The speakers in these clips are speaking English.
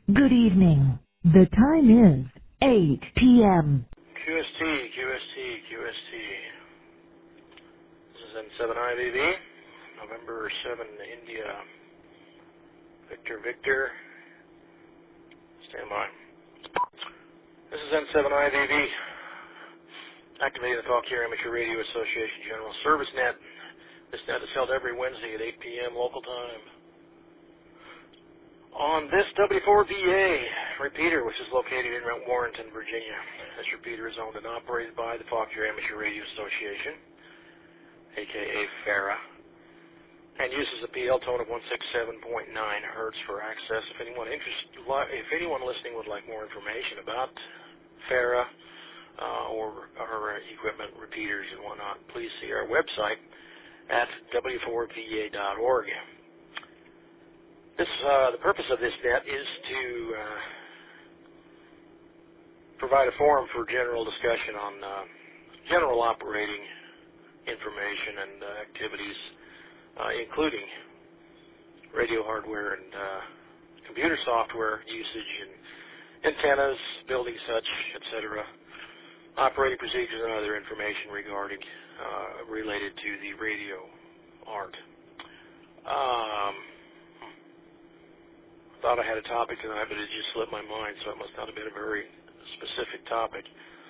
Good evening. The time is 8 p.m. QST, QST, QST. This is N7IVV, November 7, India. Victor, stand by. This is N7IVV, activating the Fauquier Amateur Radio Association General Service Net. This net is held every Wednesday at 8 p.m. local time. On this W4VA repeater, which is located in Warrenton, Virginia. This repeater is owned and operated by the Fauquier Amateur Radio Association, a.k.a. FARA, and uses a PL tone of 167.9 hertz for access. If anyone listening would like more information about FARA or equipment, repeaters, and whatnot, please see our website at w4va.org. The purpose of this net is to provide a forum for general discussion on general operating information and activities, including radio hardware and computer software usage and antennas, building such, etc., operating procedures and other information regarding related to the radio art. Thought I had a topic tonight, but it just slipped my mind, so it must not have been a very specific topic.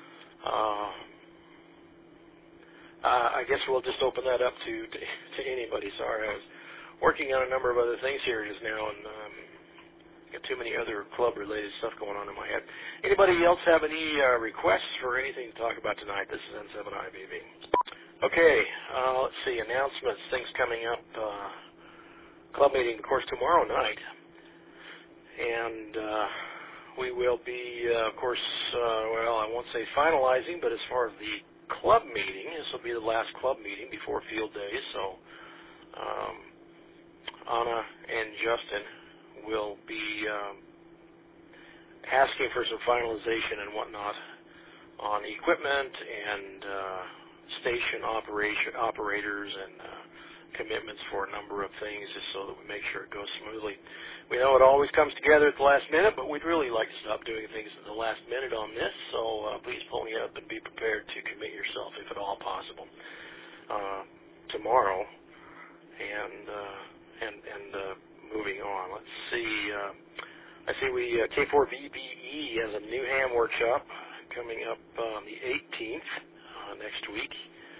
I guess we'll just open that up to anybody. Sorry, I was working on a number of other things here just now, and got too many other club-related stuff going on in my head. Anybody else have any requests for anything to talk about tonight? This is N7IVV. Okay, let's see, announcements, things coming up. Club meeting, of course, tomorrow night. And we will be, of course, I won't say finalizing, but as far as the club meeting, this will be the last club meeting before field days, so Anna and Justin will be asking for some finalization and whatnot on equipment and station operators and commitments for a number of things, just so that we make sure it goes smoothly. We know it always comes together at the last minute, but we'd really like to stop doing things at the last minute on this, so please pony up and be prepared to commit yourself, if at all possible, tomorrow. And moving on, let's see. I see K4VBE has a new ham workshop coming up on the 18th next week.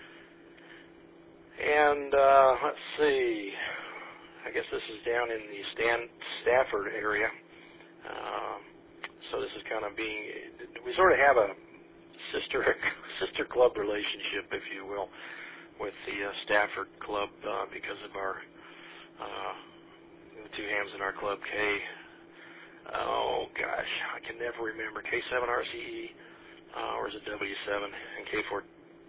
And let's see. I guess this is down in the Stafford area. So this is kind of we sort of have a sister club relationship, if you will, with the Stafford Club because of our the two hams in our Club K. Oh gosh, I can never remember. K7RCE, or is it W7, and K4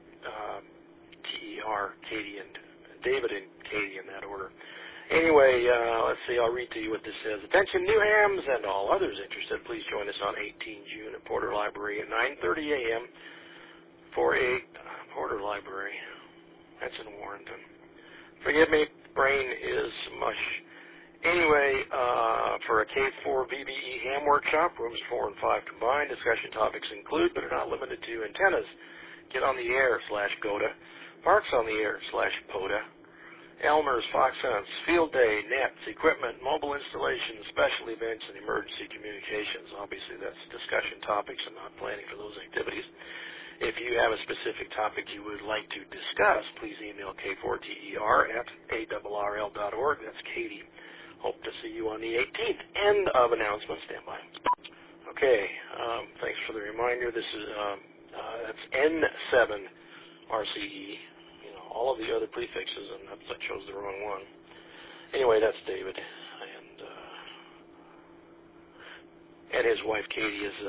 TER, Katie and David and Katie in that order. Anyway, let's see, I'll read to you what this says. Attention new hams and all others interested, please join us on 18 June at Porter Library at 9:30 a.m. for a Porter Library. That's in Warrenton. Forgive me, brain is mush. Anyway, for a K4VBE ham workshop, rooms 4 and 5 combined, discussion topics include, but are not limited to, antennas, get on the air /GOTA, parks on the air /POTA, Elmer's, Fox Hunts, field day, nets, equipment, mobile installations, special events, and emergency communications. Obviously, that's discussion topics and not planning for those activities. If you have a specific topic you would like to discuss, please email k4ter@arrl.org. That's Katie. Hope to see you on the 18th. End of announcement. Stand by. Okay, thanks for the reminder. This is that's N7RCE. All of the other prefixes, and I chose the wrong one. Anyway, that's David, and his wife Katie is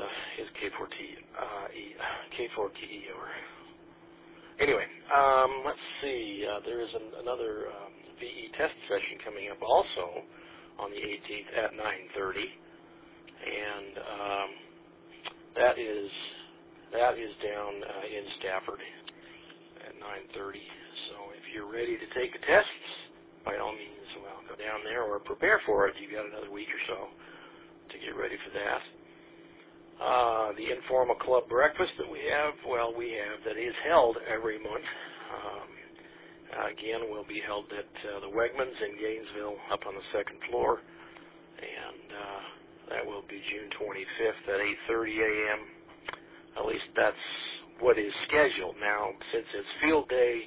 K4TE. Anyway, let's see. There is another VE test session coming up also on the 18th at 9:30, and that is down in Stafford at 9:30. So if you're ready to take the tests, by all means, go down there or prepare for it. You've got another week or so to get ready for that. The informal club breakfast that we have, that is held every month. Again, will be held at the Wegmans in Gainesville up on the second floor, and that will be June 25th at 8:30 a.m. At least that's what is scheduled. Now, since it's field day,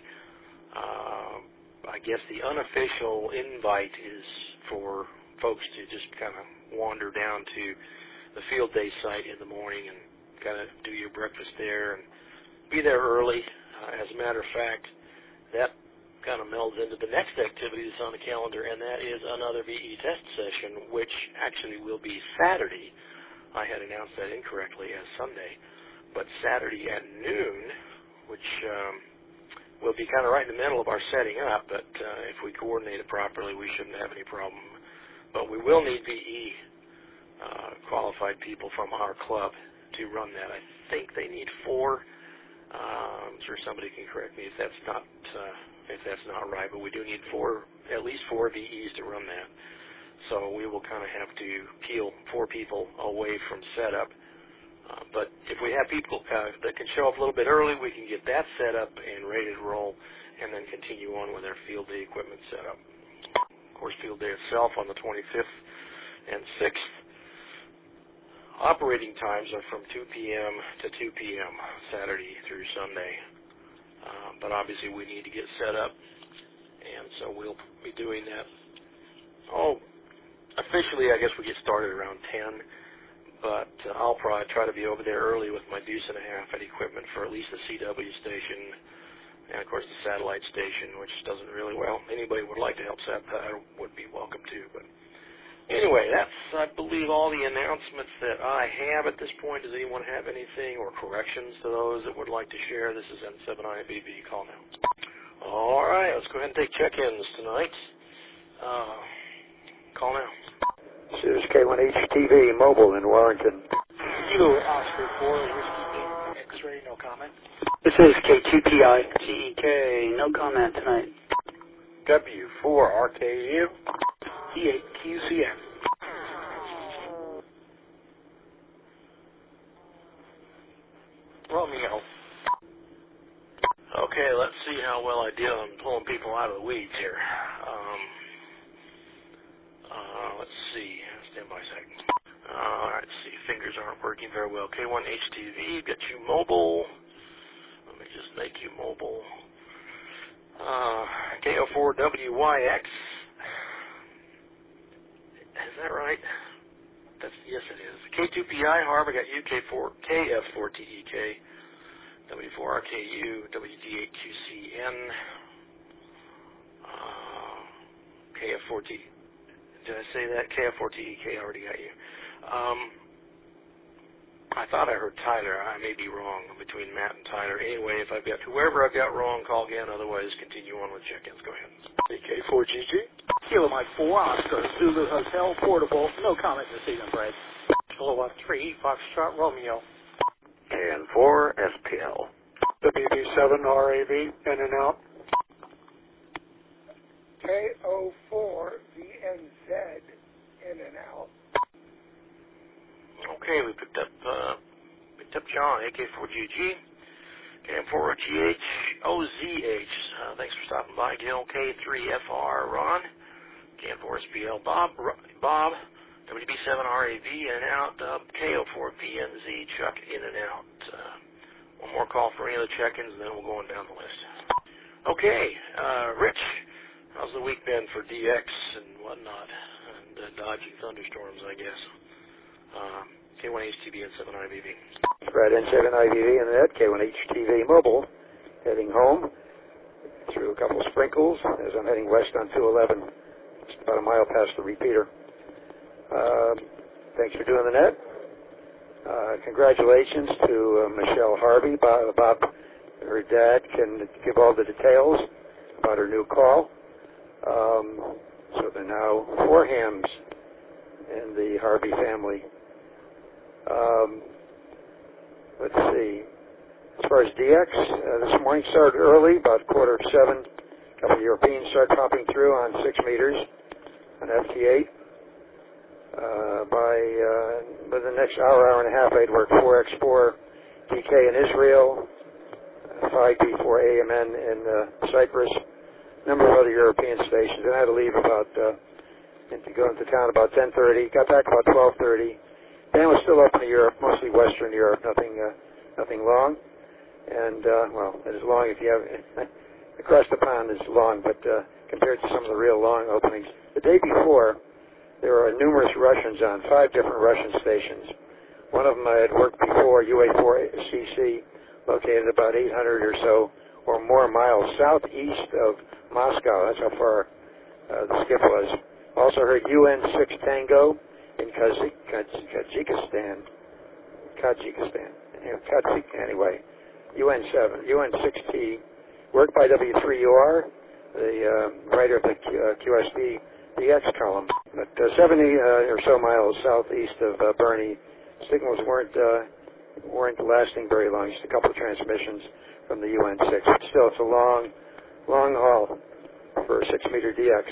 I guess the unofficial invite is for folks to just kind of wander down to the field day site in the morning and kind of do your breakfast there and be there early. As a matter of fact, that kind of melds into the next activity that's on the calendar, and that is another VE test session, which actually will be Saturday. I had announced that incorrectly as Sunday, but Saturday at noon, which will be kind of right in the middle of our setting up, but if we coordinate it properly, we shouldn't have any problem. But we will need VE qualified people from our club to run that. I think they need 4. I'm sure somebody can correct me if that's not right, but we do need at least 4 VEs to run that. So we will kind of have to peel 4 people away from setup. But if we have people that can show up a little bit early, we can get that set up and ready to roll, and then continue on with our field day equipment setup. Of course, field day itself on the 25th and 6th. Operating times are from 2 p.m. to 2 p.m. Saturday through Sunday. But obviously we need to get set up, and so we'll be doing that. Officially I guess we get started around 10, but I'll probably try to be over there early with my deuce and a half and equipment for at least the CW station and, of course, the satellite station, which doesn't really well. Anybody would like to help set that would be welcome to. But anyway, that's, I believe, all the announcements that I have at this point. Does anyone have anything or corrections to those that would like to share? This is N7IBB. Call now. All right, let's go ahead and take check-ins tonight. Call now. This is K1HTV Mobile in Warrenton. Kilo Oscar 4, Whiskey X-ray, no comment. This is K2PI TEK, no comment tonight. W4RKU E8QCM. Romeo. Okay, let's see how well I did on pulling people out of the weeds here. Let's see. Stand by a second. All right, let's see. Fingers aren't working very well. K1HTV, get you mobile. Let me just make you mobile. KO4WYX. Is that right? Yes, it is. K2PI, Harv, I got you. KF4TEK. W4RKU, WD8QCN. KF4T. Did I say that? KF4TEK, I already got you. I thought I heard Tyler. I may be wrong between Matt and Tyler. Anyway, if I've got whoever I've got wrong, call again. Otherwise, continue on with check-ins. Go ahead. AK4GG. Kilo Mike 4, Oscar, Zulu Hotel, Portable. No comment this evening, Brad. Kilo 3, Foxtrot, Romeo. KN4 SPL. WB7 RAV, in and out. KO4 VNZ, in and out. Okay, we picked up John, AK4GG, KM4GH, OZH. Thanks for stopping by, Gil. K3FR, Ron, KM4SPL, Bob, WB7RAV, in and out, KO4PNZ, Chuck, in and out. One more call for any other check-ins, and then we'll go on down the list. Okay, Rich, how's the week been for DX and whatnot, and dodging thunderstorms, I guess? K1HTV and 7IBB. Brad N7IBV and that K1HTV Mobile, heading home through a couple of sprinkles as I'm heading west on 211, just about a mile past the repeater. Thanks for doing the net. Congratulations to Michelle Harvey. Bob, her dad, can give all the details about her new call. So there are now 4 hams in the Harvey family. Let's see. As far as DX, this morning started early, about 7:15. A couple of Europeans started popping through on 6 meters on FT8. by the next hour and a half, I'd work 4X4 DK in Israel, 5B4 AMN in Cyprus, a number of other European stations. And I had to leave to go into town about 10:30. Got back about 12:30. Band was still open in Europe, mostly Western Europe, nothing long. And, well, as long if you have, across the pond is long, but compared to some of the real long openings. The day before, there were numerous Russians on, 5 different Russian stations. One of them I had worked before, UA4CC, located about 800 or so or more miles southeast of Moscow. That's how far the skip was. Also heard UN6 Tango in Kyrgyzstan. Anyway, UN6T, worked by W3UR, the writer of the QSD DX column. But 70 or so miles southeast of Bernie, signals weren't lasting very long, just a couple of transmissions from the UN6. But still, it's a long haul for a 6-meter DX.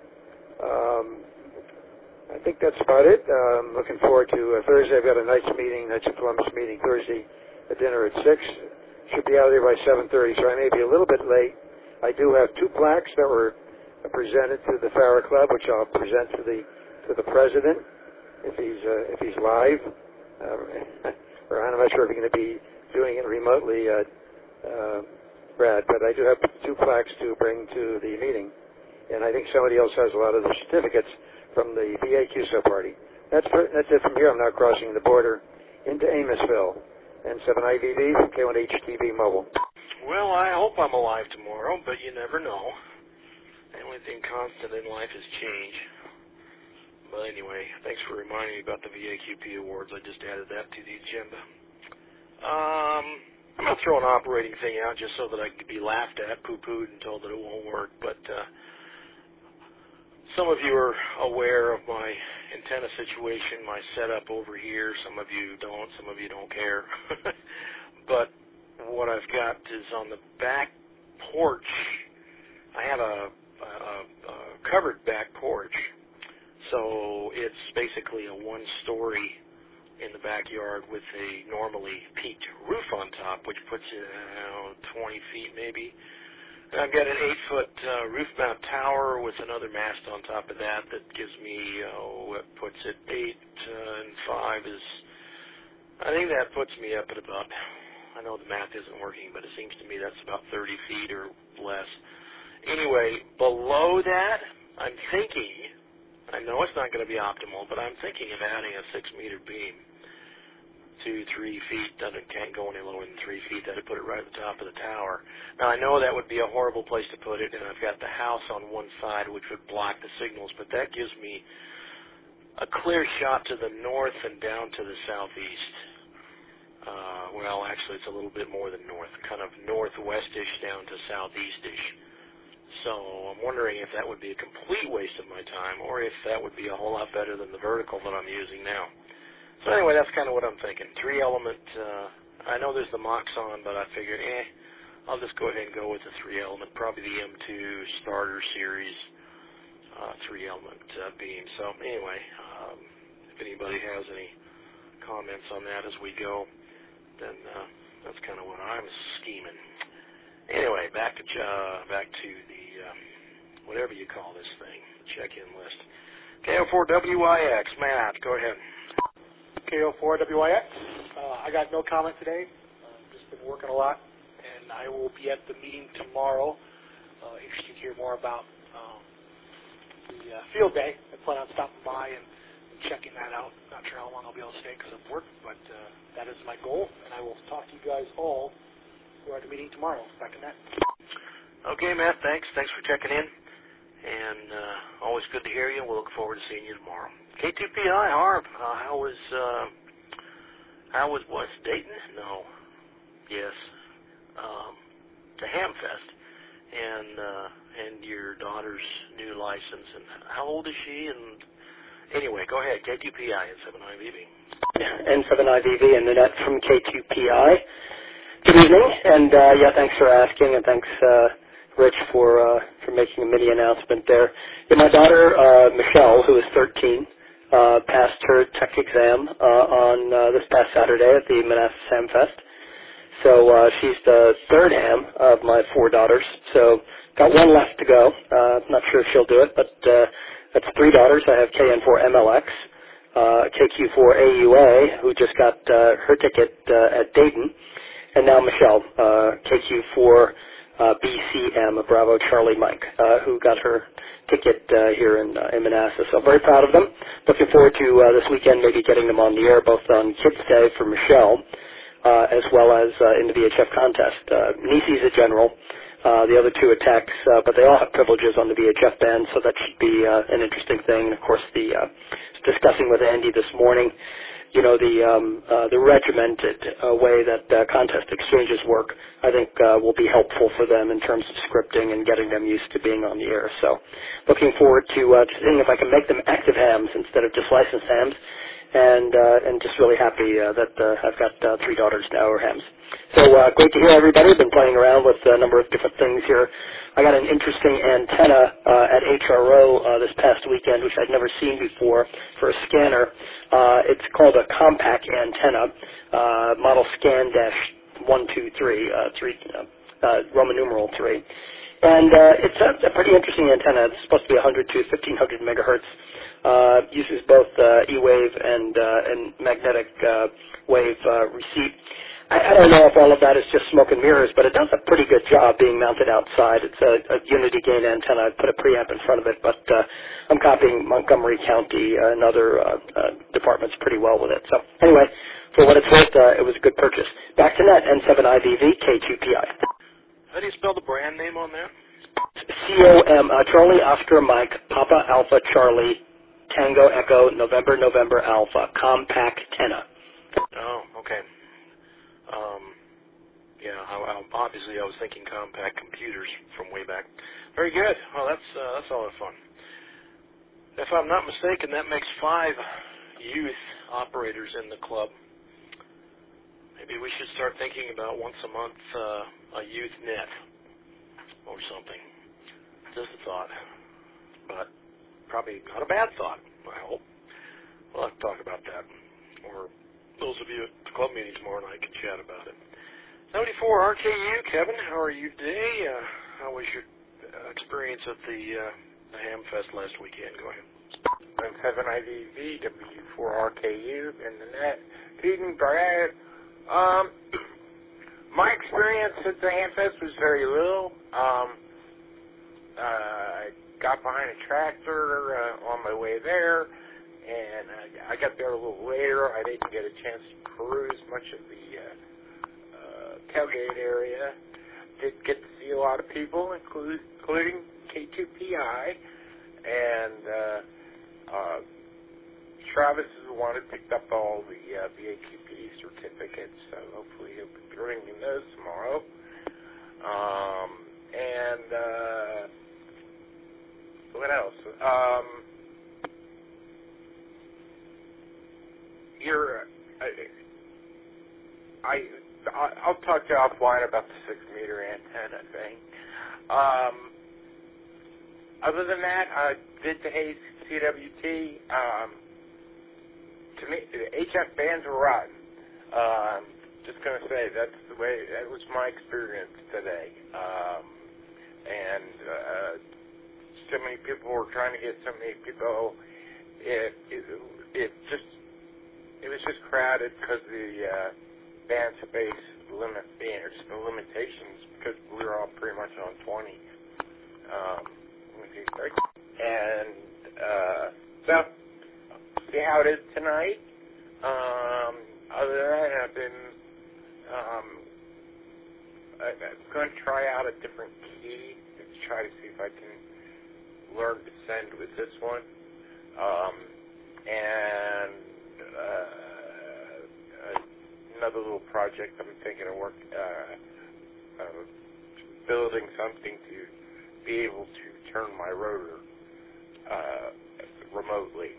I think that's about it. Looking forward to Thursday. I've got a Knights of Columbus meeting Thursday, a dinner at 6. Should be out of there by 7:30, so I may be a little bit late. I do have 2 plaques that were presented to the Farrer Club, which I'll present to the president if he's live. Or I'm not sure if he's going to be doing it remotely, Brad. But I do have 2 plaques to bring to the meeting, and I think somebody else has a lot of the certificates from the VA QSO party. That's it from here. I'm now crossing the border into Amosville. N7IVV from K1HTV Mobile. Well, I hope I'm alive tomorrow, but you never know. The only thing constant in life is change. But anyway, thanks for reminding me about the VAQP awards. I just added that to the agenda. I'm going to throw an operating thing out just so that I could be laughed at, poo-pooed, and told that it won't work. But some of you are aware of my antenna situation, my setup over here. Some of you don't. Some of you don't care. But what I've got is on the back porch. I have a covered back porch. So it's basically a 1-story in the backyard with a normally peaked roof on top, which puts it 20 feet maybe. And I've got an 8-foot roof mount tower with another mast on top of that gives me, it puts it 8 and 5 is, I think that puts me up at about, I know the math isn't working, but it seems to me that's about 30 feet or less. Anyway, below that, I'm thinking, I know it's not going to be optimal, but I'm thinking of adding a 6-meter beam. 2-3 feet, can't go any lower than 3 feet. That'd put it right at the top of the tower. Now, I know that would be a horrible place to put it, and I've got the house on one side, which would block the signals, but that gives me a clear shot to the north and down to the southeast. Well, actually, it's a little bit more than north, kind of northwest-ish down to southeast-ish. So I'm wondering if that would be a complete waste of my time, or if that would be a whole lot better than the vertical that I'm using now. So anyway, that's kind of what I'm thinking. 3-element, I know there's the Moxon, but I figured, I'll just go ahead and go with the 3-element, probably the M2 starter series 3-element beam. So anyway, if anybody has any comments on that as we go, then that's kind of what I was scheming. Anyway, back to the whatever you call this thing, check-in list. KO4WIX, Matt, go ahead. KO4WIX. I got no comment today. Just been working a lot, and I will be at the meeting tomorrow. Interested to hear more about the field day. I plan on stopping by and checking that out. Not sure how long I'll be able to stay because of work, but that is my goal, and I will talk to you guys all who are at the meeting tomorrow. Back in that. Okay, Matt, thanks. Thanks for checking in, and always good to hear you. We'll look forward to seeing you tomorrow. K2PI, Harp, how was Dayton? No. Yes. The Hamfest. And your daughter's new license. And how old is she? And anyway, go ahead. K2PI and 7IVV. N7IVV and Nanette from K2PI. Good evening, and thanks for asking, and thanks, Rich, for making a mini announcement there. Yeah, my daughter, Michelle, who is 13, passed her tech exam on this past Saturday at the Manassas Ham Fest. So she's the third ham of my 4 daughters. So got one left to go. Not sure if she'll do it, but that's 3 daughters. I have KN4MLX, KQ4AUA, who just got her ticket at Dayton, and now Michelle, KQ4BCM, Bravo Charlie Mike, who got her ticket here in Manassas. So I'm very proud of them. Looking forward to this weekend maybe getting them on the air, both on Kids Day for Michelle, as well as in the VHF contest. Nisi's a general. The other 2 attacks, but they all have privileges on the VHF band, so that should be an interesting thing. And of course, discussing with Andy this morning, the regimented way that contest exchanges work, I think will be helpful for them in terms of scripting and getting them used to being on the air. So looking forward to seeing if I can make them active hams instead of just licensed hams, and just really happy that I've got 3 daughters now who are hams. So great to hear everybody. Been playing around with a number of different things here. I got an interesting antenna at HRO this past weekend, which I'd never seen before, for a scanner. It's called a compact antenna, model scan-123, Roman numeral 3. And it's a pretty interesting antenna. It's supposed to be 100 to 1500 megahertz. Uses both E-wave and magnetic wave receipt. I don't know if all of that is just smoke and mirrors, but it does a pretty good job being mounted outside. It's a unity gain antenna. I put a preamp in front of it, but I'm copying Montgomery County and other departments pretty well with it. So anyway, for what it's worth, it was a good purchase. Back to net, N7IVV, K2PI. How do you spell the brand name on that? COM, Charlie Oscar Mike, Papa Alpha Charlie, Tango Echo, November November Alpha, Compact Tenna. Oh, okay. Obviously I was thinking compact computers from way back. Very good. Well, that's a lot of fun. If I'm not mistaken, that makes 5 youth operators in the club. Maybe we should start thinking about once a month a youth net or something. Just a thought, but probably not a bad thought, I hope. We'll have to talk about that, or those of you at the club meeting tomorrow night can chat about it. 74 RKU, Kevin, how are you today? How was your experience at the Ham Fest last weekend? Go ahead. I'm 7IVV, W4RKU, in the net. Feeding Brad. My experience at the Ham Fest was very little. I got behind a tractor on my way there, and I got there a little later. I didn't get a chance to peruse much of the tailgate area. Did get to see a lot of people, including K2PI, and Travis is the one who picked up all the VAQP certificates, so hopefully he'll be bringing those tomorrow. What else? I'll talk to you offline about the 6-meter antenna thing. Other than that, I did the Hayes CWT. To me, the HF bands were rotten. Just going to say, that was my experience today. So many people were trying to get so many people. It was just crowded because the band space limitations, because we were all pretty much on 20. And so see how it is tonight. Other than that, I'm going to try out a different key and try to see if I can learn to send with this one. Another little project I'm thinking of building something to be able to turn my rotor remotely.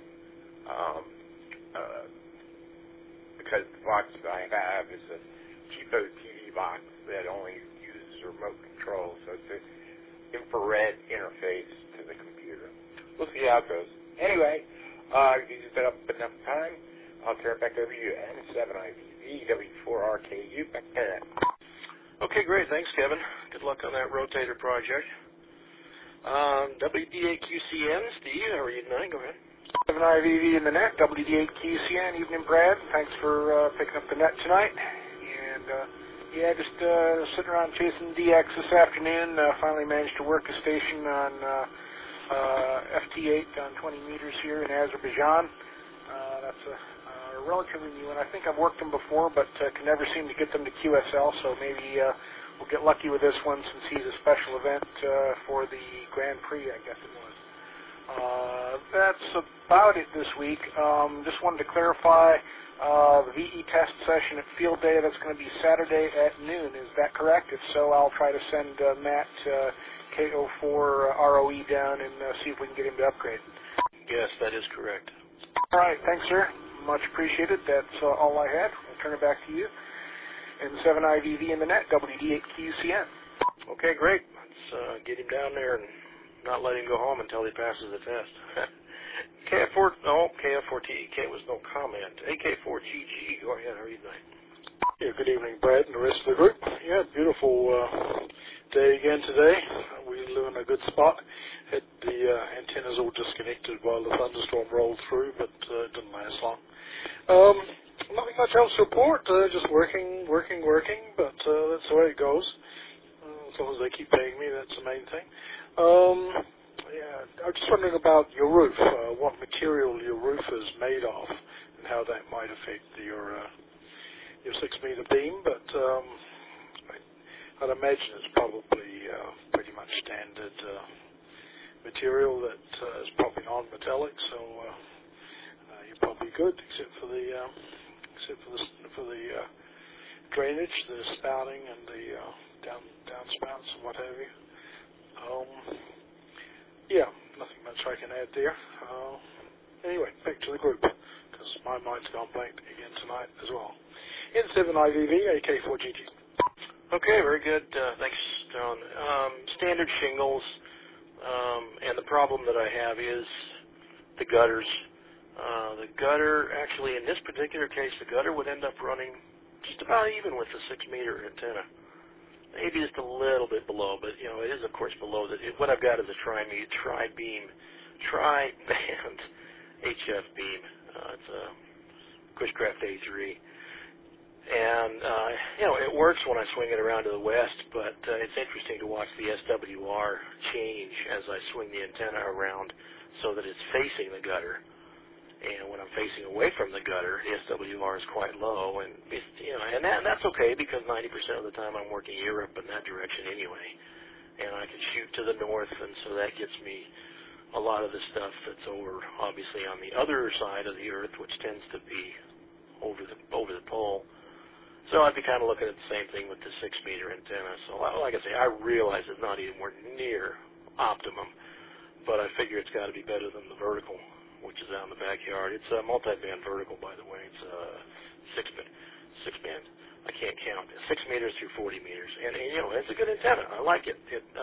Because the box that I have is a cheapo TV box that only uses remote control, so it's an infrared interface to the computer. We'll see how it goes. Anyway, I've used it up enough time. I'll turn it back over to you, N7IVV, W4RKU, back to that. Okay, great. Thanks, Kevin. Good luck on that rotator project. WD8QCN, Steve, how are you tonight? Go ahead. 7IVV in the net, WD8QCN, evening, Brad. Thanks for picking up the net tonight. And, just sitting around chasing DX this afternoon. Finally managed to work a station on FT8 on 20 meters here in Azerbaijan. That's a relatively new one. I think I've worked them before, but can never seem to get them to QSL, so maybe we'll get lucky with this one since he's a special event for the Grand Prix, I guess it was. That's about it this week. Just wanted to clarify the VE test session at Field Day, that's going to be Saturday at noon. Is that correct? If so, I'll try to send Matt KO4 ROE down and see if we can get him to upgrade. Yes, that is correct. All right, thanks, sir. Much appreciated. That's all I had. I'll turn it back to you. And 7IVV in the net, WD8QCN. Okay, great. Let's get him down there and not let him go home until he passes the test. KF4TEK was no comment. AK4GG, go ahead. How are you tonight? Yeah, good evening, Brad and the rest of the group. Yeah, beautiful day again today. We live in a good spot. Had the antennas all disconnected while the thunderstorm rolled through, but it didn't last long. Nothing much else to report. Just working, but that's the way it goes. As long as they keep paying me, that's the main thing. I was just wondering about your roof, what material your roof is made of, and how that might affect your 6-meter beam, but I'd imagine it's probably pretty much standard material that is probably non-metallic, so you're probably good, except for the drainage, the spouting, and the downspouts and what have you. Nothing much I can add there. Anyway, back to the group, because my mind's gone blank again tonight as well. N7IVV, AK4GG. Okay, very good. Thanks, John. Standard shingles, and the problem that I have is the gutters. The gutter, actually, in this particular case, the gutter would end up running just about even with the 6-meter antenna. Maybe just a little bit below, but, it is, of course, below. What I've got is a tri-band HF beam. It's a Cushcraft A3. And, it works when I swing it around to the west, but it's interesting to watch the SWR change as I swing the antenna around so that it's facing the gutter. And when I'm facing away from the gutter, the SWR is quite low, and and that's okay because 90% of the time I'm working Europe in that direction anyway, and I can shoot to the north, and so that gets me a lot of the stuff that's over, obviously, on the other side of the Earth, which tends to be over the pole. So I'd be kind of looking at the same thing with the 6-meter antenna. So, like I say, I realize it's not anywhere near optimum, but I figure it's got to be better than the vertical, which is out in the backyard. It's a multi-band vertical, by the way. It's a 6-band. I can't count. 6 meters through 40 meters. And it's a good antenna. I like it.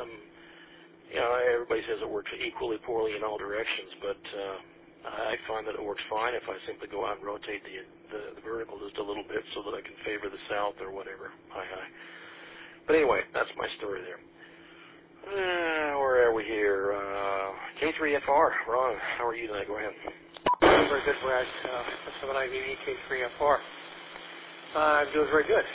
Everybody says it works equally poorly in all directions, but I find that it works fine if I simply go out and rotate the vertical just a little bit so that I can favor the south or whatever. But anyway, that's my story there. Where are we here? K3FR. Ron, how are you tonight? Go ahead. Very good, Brad. 7IVV K3FR. I'm doing very good.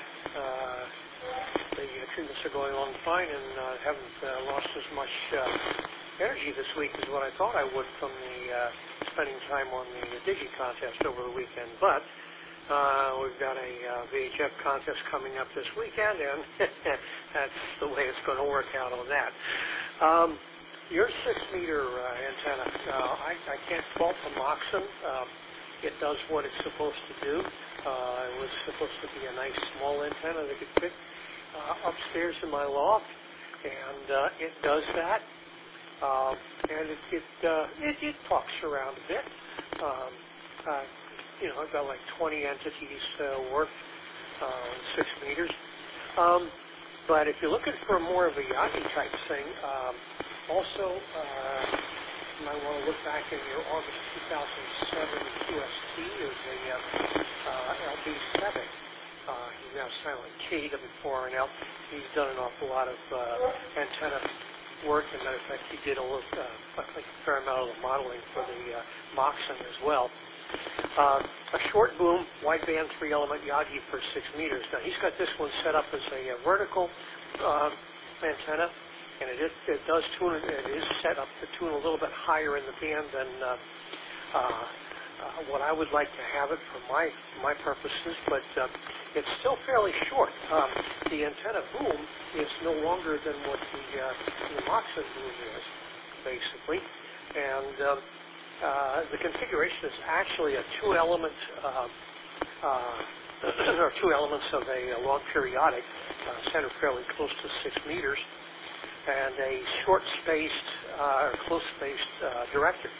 The treatments are going along fine, and haven't lost as much energy this week as what I thought I would from the spending time on the Digi contest over the weekend. But we've got a VHF contest coming up this weekend, and that's the way it's going to work out on that. Your 6-meter antenna, I can't fault the Moxon. It does what it's supposed to do. It was supposed to be a nice small antenna that could fit upstairs in my loft, and it does that. And it talks around a bit. I've got like 20 entities worth 6 meters. But if you're looking for more of a Yagi type thing, also you might want to look back in your August 2007 QST. There's a LB7. He's now silent KW4NL. He's done an awful lot of antenna work. As a matter of fact, he did a fair amount of the modeling for the Moxon as well. A short boom, wideband 3-element Yagi for 6 meters. Now he's got this one set up as a vertical antenna, and it does tune. It is set up to tune a little bit higher in the band than what I would like to have it for my purposes, but it's still fairly short. The antenna boom is no longer than what the Moxon boom is, basically, and the configuration is actually a 2-element or 2 elements of a long periodic, centered fairly close to 6 meters, and a short-spaced or close-spaced director.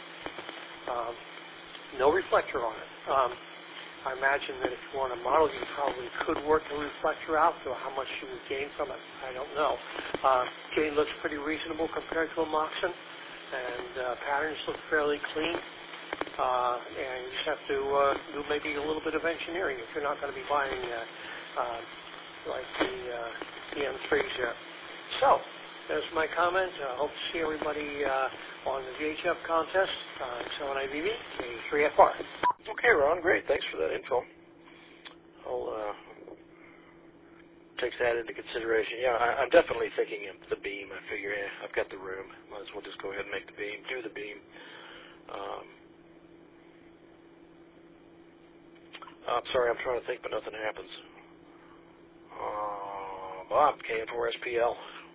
No reflector on it. I imagine that if you want to model, you probably could work the reflector out, so how much you would gain from it, I don't know. Gain looks pretty reasonable compared to a Moxon, and patterns look fairly clean. And you just have to do maybe a little bit of engineering if you're not going to be buying like the M3s here. So, there's my comment. I hope to see everybody on the VHF contest, X7IBV, K3FR. Okay, Ron, great. Thanks for that info. I'll take that into consideration. Yeah, I'm definitely thinking of the beam. I figure, I've got the room. Might as well just go ahead and make the beam, do the beam. I'm sorry, I'm trying to think, but nothing happens. Bob, KN4SPL.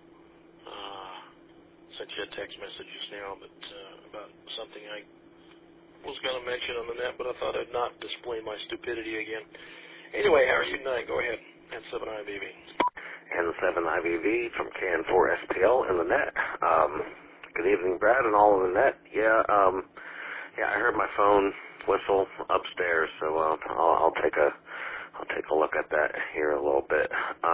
Sent you a text message just now about something I was going to mention on the net, but I thought I'd not display my stupidity again. Anyway, how are you tonight? Go ahead. N7IBV. N7IBV from KN4SPL in the net. Good evening, Brad, and all in the net. Yeah, I heard my phone whistle upstairs, so I'll take a look at that here a little bit.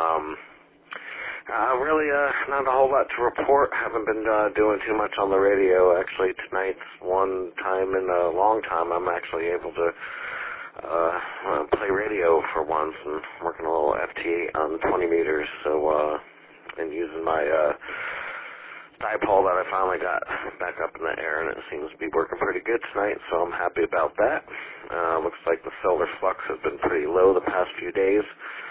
Really, not a whole lot to report. Haven't been doing too much on the radio. Actually, tonight's one time in a long time I'm actually able to play radio for once, and working a little FT on 20 meters. So, and using my dipole that I finally got back up in the air, and it seems to be working pretty good tonight. So I'm happy about that. Looks like the solar flux has been pretty low the past few days,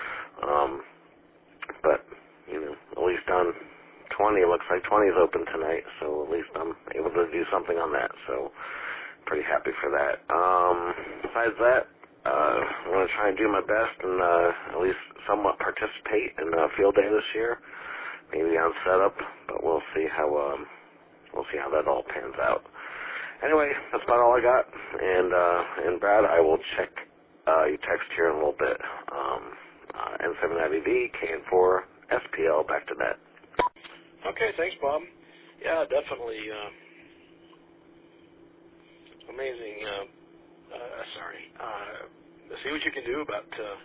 but at least on 20, it looks like 20 is open tonight, so at least I'm able to do something on that, so pretty happy for that. Besides that, I'm going to try and do my best and at least somewhat participate in field day this year, maybe on setup, but we'll see how that all pans out. Anyway, that's about all I got, and Brad, I will check your text here in a little bit. N7IBV, KN4, SPL, back to that. Okay, thanks, Bob. Yeah, definitely amazing. See what you can do about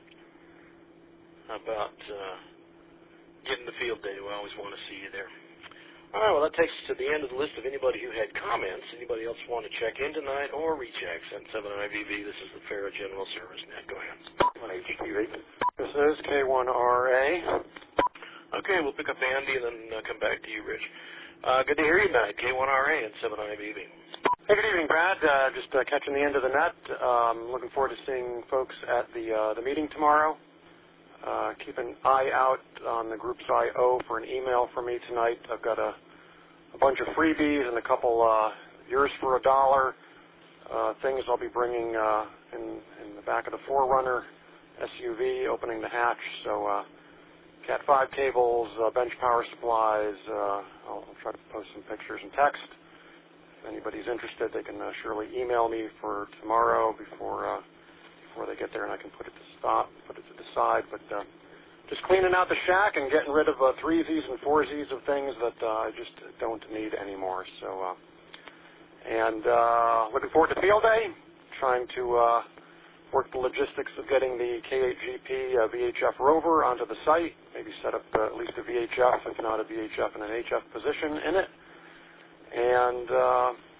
getting the field day. We always want to see you there. All right, well, that takes us to the end of the list of anybody who had comments. Anybody else want to check in tonight or recheck? N7IBV, this is the FARA General Service Net. Go ahead. This is K1RA. Okay, we'll pick up Andy and then come back to you, Rich. Good to hear you tonight, K1RA and 7IBV. Hey, good evening, Brad. Just catching the end of the net. Looking forward to seeing folks at the meeting tomorrow. Keep an eye out on the group's I.O. for an email from me tonight. I've got a bunch of freebies and a couple yours for $1 things I'll be bringing in the back of the 4Runner SUV, opening the hatch. So Cat 5 cables, bench power supplies. I'll try to post some pictures and text. If anybody's interested, they can surely email me for tomorrow before they get there, and I can put it to the side. But just cleaning out the shack and getting rid of 3Zs and 4Zs of things that I just don't need anymore. So, and looking forward to field day. Trying to work the logistics of getting the K8GP VHF rover onto the site, maybe set up at least a VHF, if not a VHF and an HF position in it. And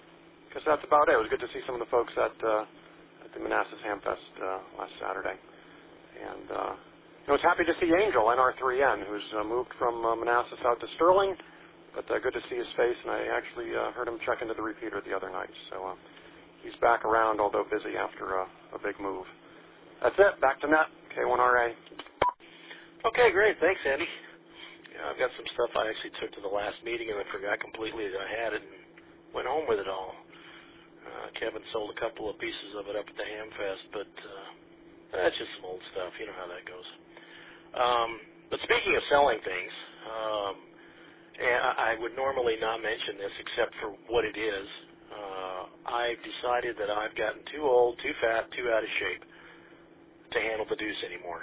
guess that's about it. It was good to see some of the folks at the Manassas Hamfest last Saturday. And I was happy to see Angel, NR3N, who's moved from Manassas out to Sterling. But good to see his face, and I actually heard him check into the repeater the other night. So he's back around, although busy after a big move. That's it. Back to net, K1RA. Okay, great. Thanks, Andy. Yeah, I've got some stuff I actually took to the last meeting, and I forgot completely that I had it and went home with it all. Kevin sold a couple of pieces of it up at the Hamfest, but that's just some old stuff. You know how that goes. But speaking of selling things, and I would normally not mention this except for what it is. I've decided that I've gotten too old, too fat, too out of shape to handle the deuce anymore.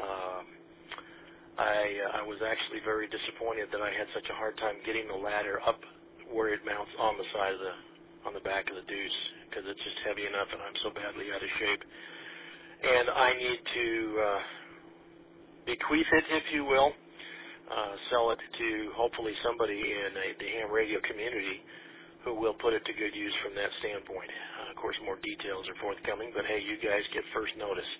I was actually very disappointed that I had such a hard time getting the ladder up where it mounts on the side of on the back of the deuce, because it's just heavy enough and I'm so badly out of shape. And I need to bequeath it, if you will, sell it to hopefully somebody in the ham radio community who will put it to good use from that standpoint. Of course, more details are forthcoming, but hey, you guys get first notice.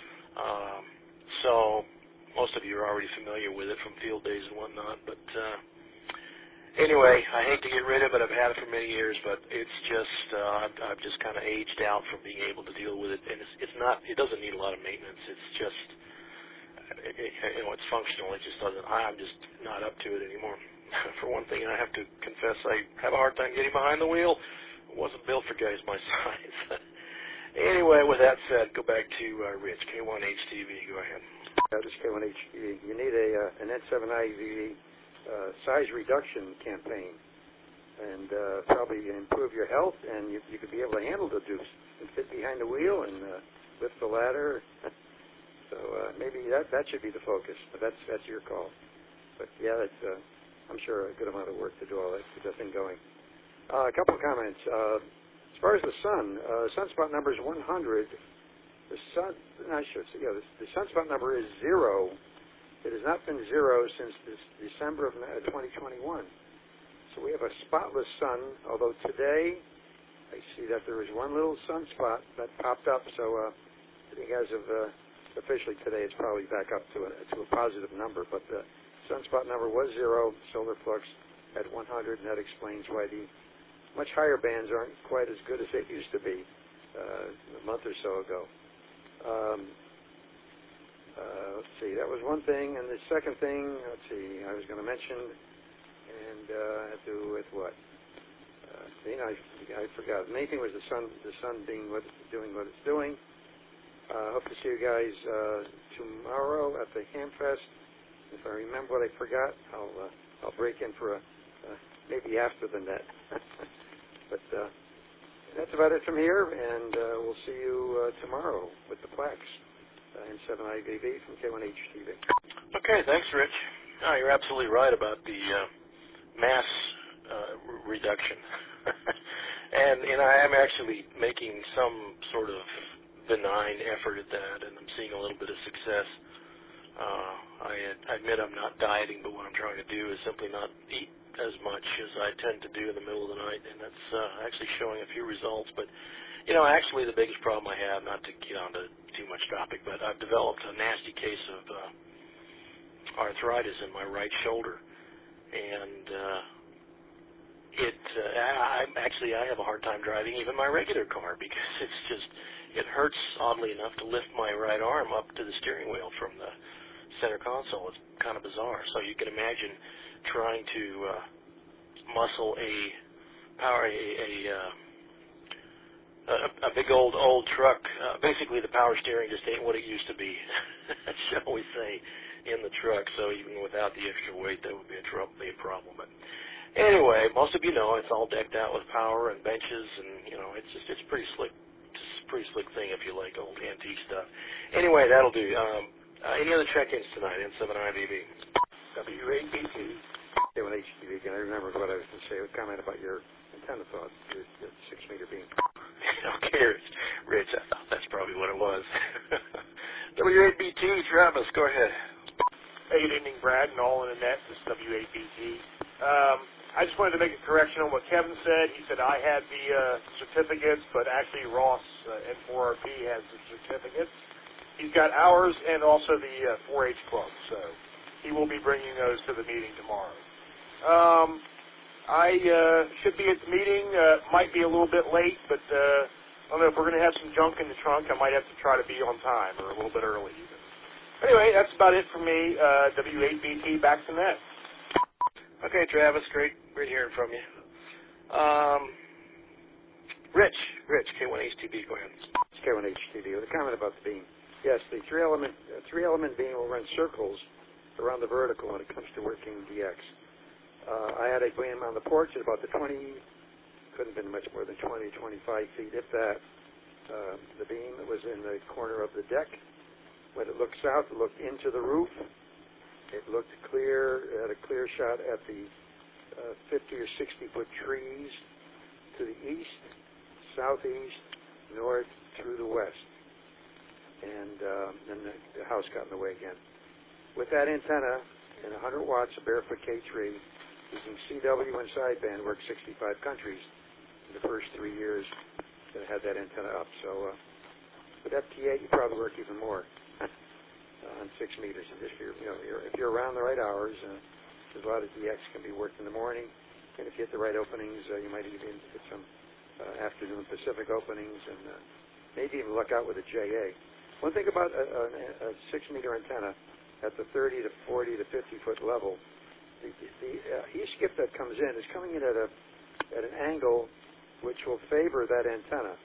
So most of you are already familiar with it from field days and whatnot, but anyway, I hate to get rid of it. I've had it for many years, but it's just I've just kind of aged out from being able to deal with it, and it's not. It doesn't need a lot of maintenance. It's just it's functional. It just doesn't. I'm just not up to it anymore. For one thing, I have to confess I have a hard time getting behind the wheel. It wasn't built for guys my size. Anyway, with that said, go back to Rich, K1HTV. Go ahead. This is K1HTV. You need an N7IVV size reduction campaign, and probably improve your health, and you could be able to handle the deuce and fit behind the wheel and lift the ladder. So maybe that should be the focus. But that's your call. But yeah, that's I'm sure a good amount of work to do all that, get that thing going. A couple of comments. As far as the sun, sunspot number is 100. The sunspot number is 0. It has not been 0 since December of 2021. So we have a spotless sun, although today I see that there is one little sunspot that popped up. So I think as of officially today, it's probably back up to a positive number. But the sunspot number was 0, solar flux at 100, and that explains why the much higher bands aren't quite as good as they used to be a month or so ago. Let's see, that was one thing, and the second thing, I was going to mention, and had to do with what? I forgot. The main thing was the sun doing what it's doing. Hope to see you guys tomorrow at the Hamfest. If I remember what I forgot, I'll break in for maybe after the net. But that's about it from here, and we'll see you tomorrow with the plaques. N7IVV from K1HTV. Okay, thanks, Rich. Oh, you're absolutely right about the mass reduction. and I am actually making some sort of benign effort at that, and I'm seeing a little bit of success. I admit I'm not dieting, but what I'm trying to do is simply not eat as much as I tend to do in the middle of the night, and that's actually showing a few results. But, actually the biggest problem I have, not to get on to too much topic, but I've developed a nasty case of arthritis in my right shoulder, and I have a hard time driving even my regular car because it hurts, oddly enough, to lift my right arm up to the steering wheel from the center console. It's kind of bizarre. So you can imagine trying to muscle a big old truck. Basically, the power steering just ain't what it used to be, shall we say, in the truck. So even without the extra weight, that would be a problem. But anyway, most of you know it's all decked out with power and benches, and it's pretty slick. Pretty slick thing if you like old antique stuff. Anyway, that'll do. Any other check-ins tonight? N7IVV. W8BT. K1HTV. Again, I remembered what I was going to say. A comment about your antenna thoughts, your 6-meter beam. Okay, Rich, I thought that's probably what it was. W8BT, Travis, go ahead. Hey, good evening, Brad, and all in the net. This is W8BT. I just wanted to make a correction on what Kevin said. He said I had the certificates, but actually Ross N4RP has the certificates. He's got ours and also the 4-H club, so he will be bringing those to the meeting tomorrow. I should be at the meeting. Might be a little bit late, but I don't know if we're going to have some junk in the trunk. I might have to try to be on time or a little bit early even. Anyway, that's about it for me. W8BT, back to net. Okay, Travis, great hearing from you. Rich, K1HTB, go ahead. It's K1HTB with a comment about the beam. Yes, the three-element beam will run circles around the vertical when it comes to working DX. I had a beam on the porch at about the 20, couldn't have been much more than 20, 25 feet, if that. The beam was in the corner of the deck. When it looked south, it looked into the roof. It looked clear, it had a clear shot at the 50 or 60-foot trees to the east, southeast, north, through the west. And then the house got in the way again. With that antenna and 100 watts of barefoot K3, using CW and sideband, worked 65 countries in the first 3 years that I had that antenna up. So with FT8, you probably work even more. On 6 meters. And if you're around the right hours, there's a lot of DX can be worked in the morning, and if you hit the right openings, you might even get some afternoon Pacific openings, and maybe even luck out with a JA. One thing about a 6-meter antenna at the 30 to 40 to 50 foot level, the E-skip that comes in is coming in at an angle which will favor that antenna.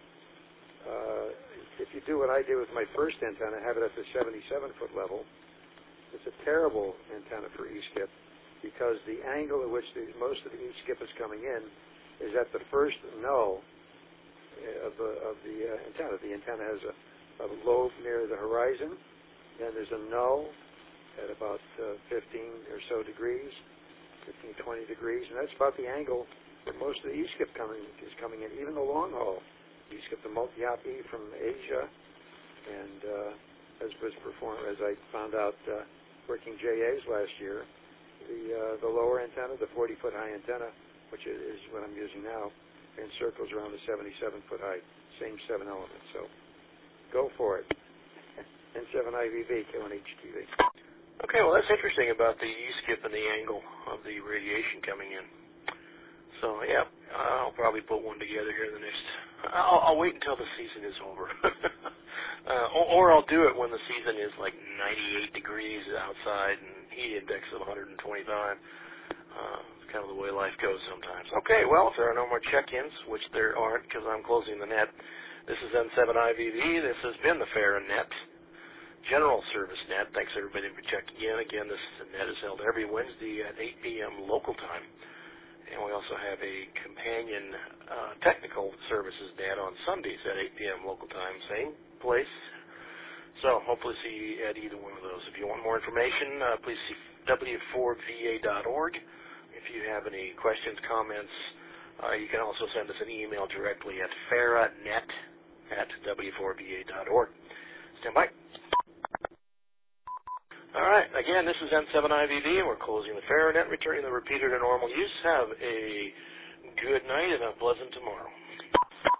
If you do what I did with my first antenna, have it at the 77-foot level, it's a terrible antenna for E-skip because the angle at which most of the E-skip is coming in is at the first null of the antenna. The antenna has a lobe near the horizon, then there's a null at about 15 or so degrees, 15, 20 degrees, and that's about the angle that most of the E-skip is coming in, even the long haul. E-skip, the multi-op E from Asia, and as I found out working JAs last year, the lower antenna, the 40-foot high antenna, which is what I'm using now, encircles around the 77-foot high, same 7 elements. So go for it. N7IVV, K1HTV. Okay, well that's interesting about the E-skip and the angle of the radiation coming in. So yeah, I'll probably put one together here in the next. I'll wait until the season is over, or I'll do it when the season is like 98 degrees outside and heat index of 125. It's kind of the way life goes sometimes. Okay, well if there are no more check-ins, which there aren't because I'm closing the net. This is N7IVV. This has been the Farah Net General Service Net. Thanks everybody for checking in. Again, this net is held every Wednesday at 8 p.m. local time. And we also have a companion technical services net on Sundays at 8 p.m. local time, same place. So hopefully see you at either one of those. If you want more information, please see w4va.org. If you have any questions, comments, you can also send us an email directly at farahnet@w4va.org. Stand by. All right, again, this is N7IVV, and we're closing the Farah Net, returning the repeater to normal use. Have a good night and a pleasant tomorrow.